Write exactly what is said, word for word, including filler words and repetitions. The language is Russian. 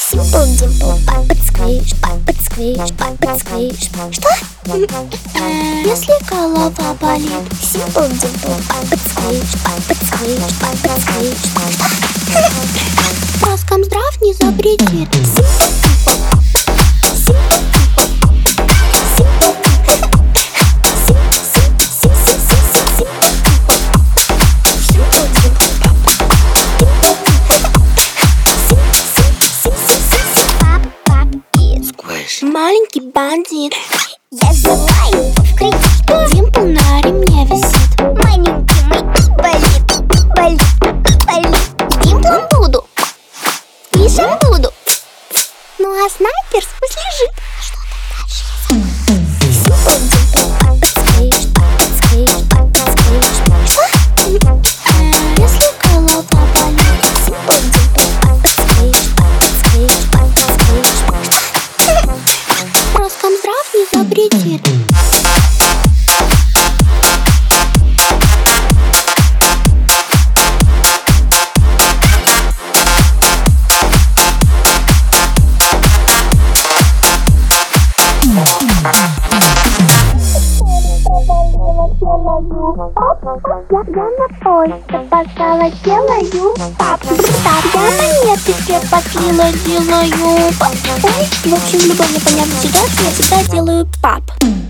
Simple Dimple, Puppet Squish, Puppet Squish, Puppet Squish. Что? Если голова болит. Simple Dimple, Puppet Squish, Puppet Squish, Puppet Squish. Что? Роскомздрав не запретит. Маленький бандит. Я желаю в кредит. Димпл на ремне висит. Маленький мой болит, болит, болит. Димплом буду, Мишем буду. ну а снайпер пусть лежит. Что там дальше? Если голова болит. Роскомздрав не запретит. Я, я на поезд опоздала, делаю пап. Так, я монеты все подлила, делаю пап. Ой, в общем, в любой непонятной ситуации я всегда делаю пап.